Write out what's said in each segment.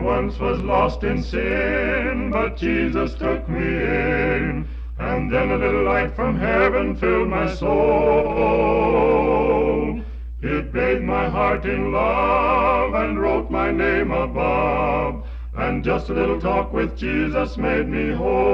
once was lost in sin, but Jesus took me in. And then a little light from heaven filled my soul. It bathed my heart in love and wrote my name above. And just a little talk with Jesus made me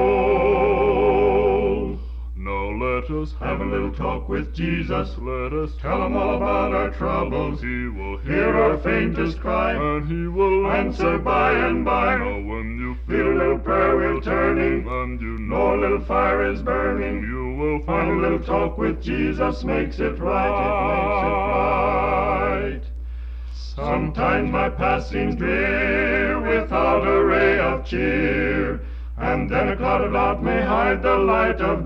whole. Now let us Have a little talk with Jesus. Let us Tell him all about our troubles. He will Hear our faintest cry. and He will Answer by and by. Now when you Feel a little prayer wheel turning. and you No little fire is burning. you will Find a little talk with Jesus makes it right. It makes it right. Sometimes my path seems drear, without a ray of cheer, and then a cloud of doubt may hide the light of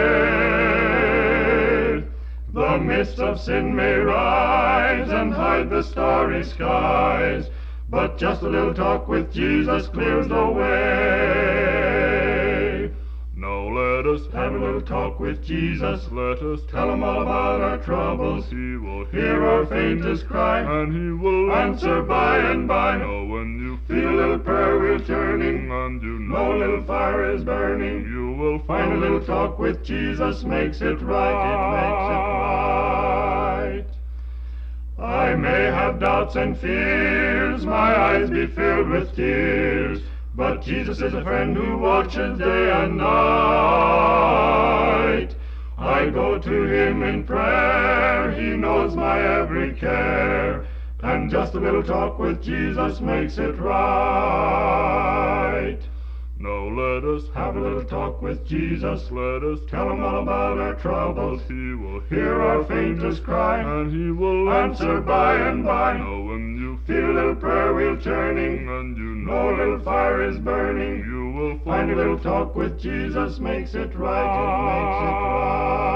day. The mist of sin may rise and hide the starry skies, but just a little talk with Jesus clears the way. Now let us Have a little talk with Jesus. Let us Tell him all about our troubles. He will Hear our faintest cry. and He will Answer by and by. Now when you Feel a little prayer wheel turning. and you No little fire is burning. you will Find a little talk with Jesus makes it right. It makes it right. I may have doubts and fears, my eyes be filled with tears, but Jesus is a friend who watches day and night. I go to Him in prayer, He knows my every care, and just a little talk with Jesus makes it right. Now let us Have a little talk with Jesus. Let us Tell him all about our troubles. He will Hear our faintest cry. and He will Answer by and by. Now when you Feel a little prayer wheel turning. and you No little fire is burning. you will Find a little talk with Jesus makes it right. It makes it right.